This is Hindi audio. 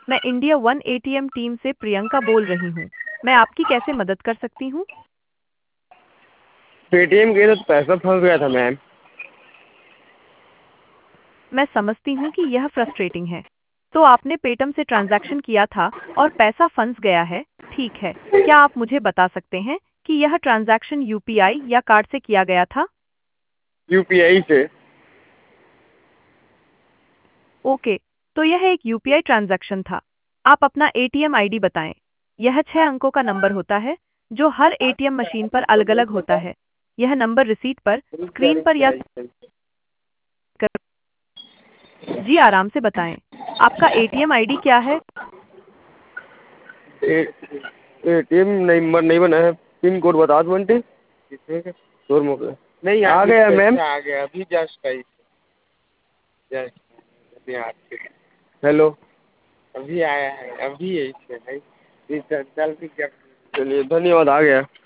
मैं इंडिया वन एटीएम टीम से प्रियंका बोल रही हूँ। मैं आपकी कैसे मदद कर सकती हूँ? पेटीएम गए तो पैसा फंस गया था मैम। मैं समझती हूँ कि यह फ्रस्ट्रेटिंग है। तो आपने पेटीएम से ट्रांजैक्शन किया था और पैसा फंस गया है, ठीक है। क्या आप मुझे बता सकते हैं कि यह ट्रांजैक्शन यूपीआई या कार्ड से किया गया था? यूपीआई से। ओके, तो यह एक यूपीआई ट्रांजैक्शन था। आप अपना एटीएम आईडी बताएं। यह 6 अंकों का नंबर होता है जो हर एटीएम मशीन पर अलग-अलग होता है। यह नंबर रिसीट पर, स्क्रीन पर या जी आराम से बताएं। आपका एटीएम आईडी क्या है? एटीएम नंबर नहीं बना है। पिन कोड बता दो आंटी। शोर मौके नहीं आ गया मैम। आ गया अभी जस्ट आई। जस्ट अभी आपके हेलो अभी आया है। अभी यही से है। चल चलिए धन्यवाद आ गया।